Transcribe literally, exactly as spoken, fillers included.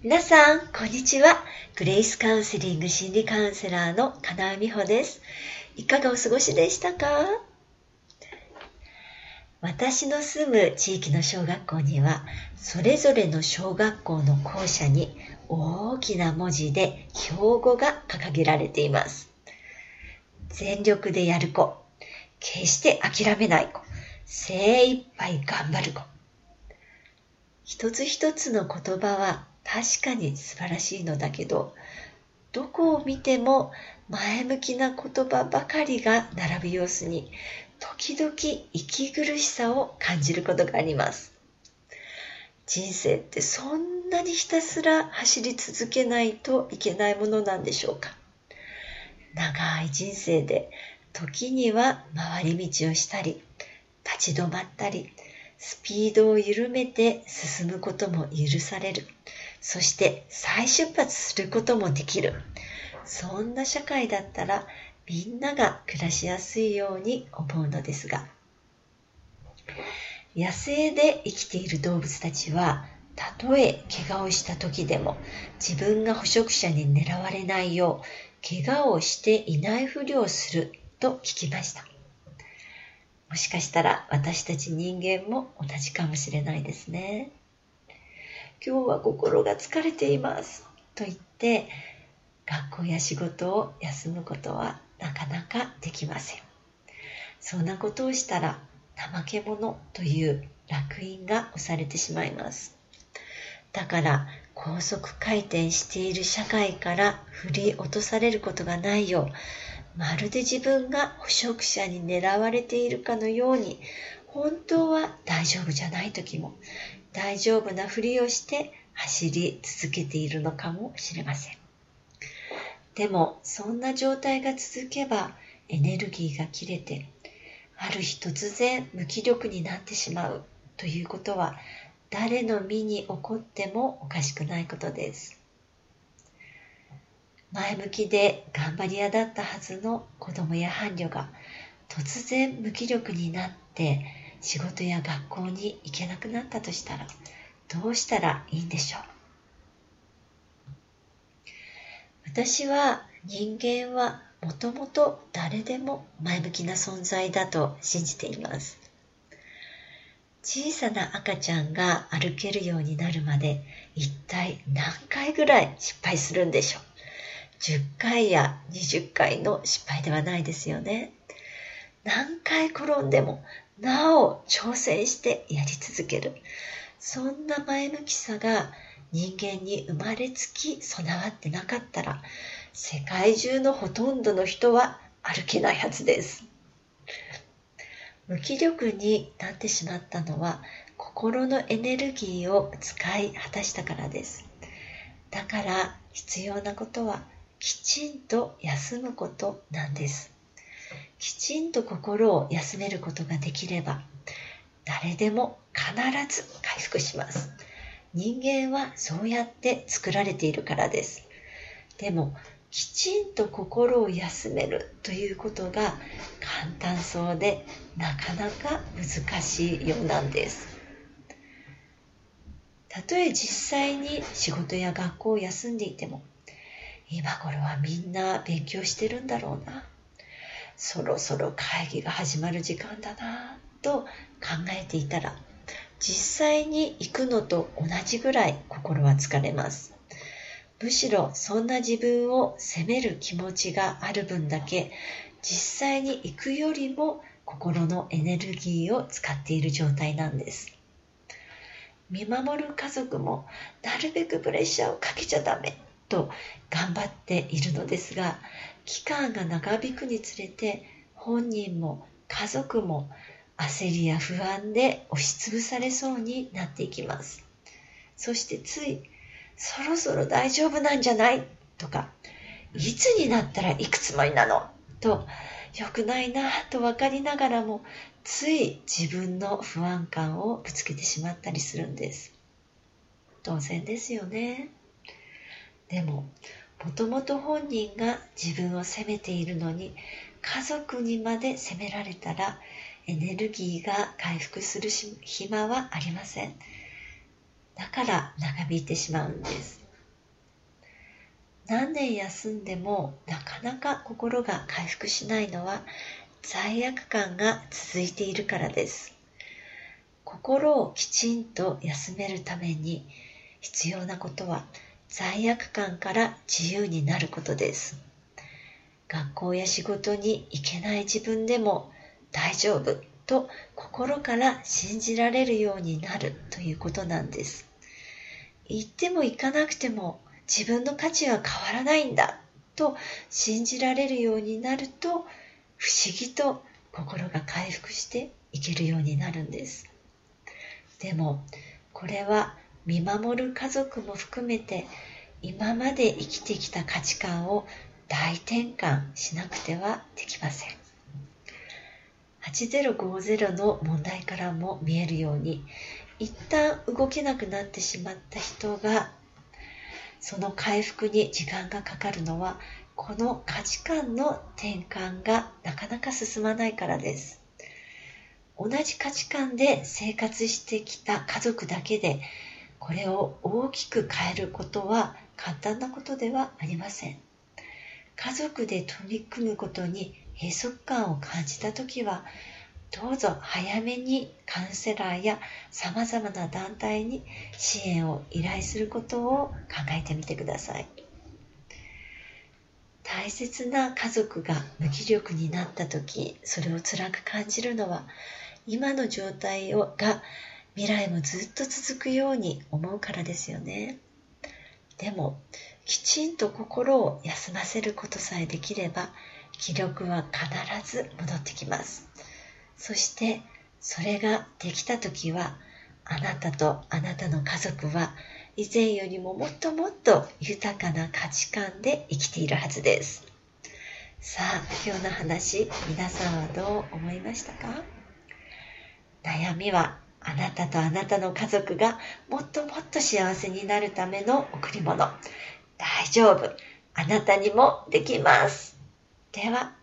皆さん、こんにちは。グレイスカウンセリング心理カウンセラーの金井美穂です。いかがお過ごしでしたか？私の住む地域の小学校には、それぞれの小学校の校舎に大きな文字で標語が掲げられています。全力でやる子、決して諦めない子、精一杯頑張る子。一つ一つの言葉は確かに素晴らしいのだけど、どこを見ても前向きな言葉ばかりが並ぶ様子に、時々息苦しさを感じることがあります。人生ってそんなにひたすら走り続けないといけないものなんでしょうか。長い人生で時には回り道をしたり、立ち止まったり、スピードを緩めて進むことも許される。そして再出発することもできる。そんな社会だったらみんなが暮らしやすいように思うのですが、野生で生きている動物たちは、たとえ怪我をした時でも自分が捕食者に狙われないよう怪我をしていないふりをすると聞きました。もしかしたら私たち人間も同じかもしれないですね。今日は心が疲れていますと言って学校や仕事を休むことはなかなかできません。そんなことをしたら怠け者という烙印が押されてしまいます。だから高速回転している社会から振り落とされることがないよう、まるで自分が捕食者に狙われているかのように、本当は大丈夫じゃない時も大丈夫なふりをして走り続けているのかもしれません。でもそんな状態が続けばエネルギーが切れて、ある日突然無気力になってしまうということは誰の身に起こってもおかしくないことです。前向きで頑張り屋だったはずの子供や伴侶が突然無気力になって仕事や学校に行けなくなったとしたらどうしたらいいんでしょう。私は人間はもともと誰でも前向きな存在だと信じています。小さな赤ちゃんが歩けるようになるまで一体何回ぐらい失敗するんでしょう。じゅっかいやにじゅっかいの失敗ではないですよね。何回転んでもなお挑戦してやり続ける。そんな前向きさが人間に生まれつき備わってなかったら、世界中のほとんどの人は歩けないはずです。無気力になってしまったのは心のエネルギーを使い果たしたからです。だから必要なことはきちんと休むことなんです。きちんと心を休めることができれば誰でも必ず回復します。人間はそうやって作られているからです。でもきちんと心を休めるということが簡単そうでなかなか難しいようなんです。たとえ実際に仕事や学校を休んでいても、今頃はみんな勉強してるんだろうな、そろそろ会議が始まる時間だなと考えていたら、実際に行くのと同じぐらい心は疲れます。むしろそんな自分を責める気持ちがある分だけ、実際に行くよりも心のエネルギーを使っている状態なんです。見守る家族もなるべくプレッシャーをかけちゃダメと頑張っているのですが、期間が長引くにつれて本人も家族も焦りや不安で押しつぶされそうになっていきます。そしてついそろそろ大丈夫なんじゃないとか、いつになったらいくつもりなのと良くないなと分かりながらも、つい自分の不安感をぶつけてしまったりするんです。当然ですよね。でももともと本人が自分を責めているのに家族にまで責められたらエネルギーが回復する暇はありません。だから長引いてしまうんです。 何年休んでもなかなか心が回復しないのは罪悪感が続いているからです。心をきちんと休めるために必要なことは罪悪感から自由になることです。学校や仕事に行けない自分でも大丈夫と心から信じられるようになるということなんです。行っても行かなくても自分の価値は変わらないんだと信じられるようになると、不思議と心が回復していけるようになるんです。でもこれは見守る家族も含めて今まで生きてきた価値観を大転換しなくてはできません。はちぜろごぜろの問題からも見えるように、一旦動けなくなってしまった人がその回復に時間がかかるのは、この価値観の転換がなかなか進まないからです。同じ価値観で生活してきた家族だけでこれを大きく変えることは簡単なことではありません。家族で取り組むことに閉塞感を感じたときは、どうぞ早めにカウンセラーやさまざまな団体に支援を依頼することを考えてみてください。大切な家族が無気力になったとき、それを辛く感じるのは、今の状態をが未来もずっと続くように思うからですよね。でも、きちんと心を休ませることさえできれば、気力は必ず戻ってきます。そしてそれができたときは、あなたとあなたの家族は以前よりももっともっと豊かな価値観で生きているはずです。さあ、今日の話、皆さんはどう思いましたか？悩みはあなたとあなたの家族がもっともっと幸せになるための贈り物。大丈夫。あなたにもできます。では。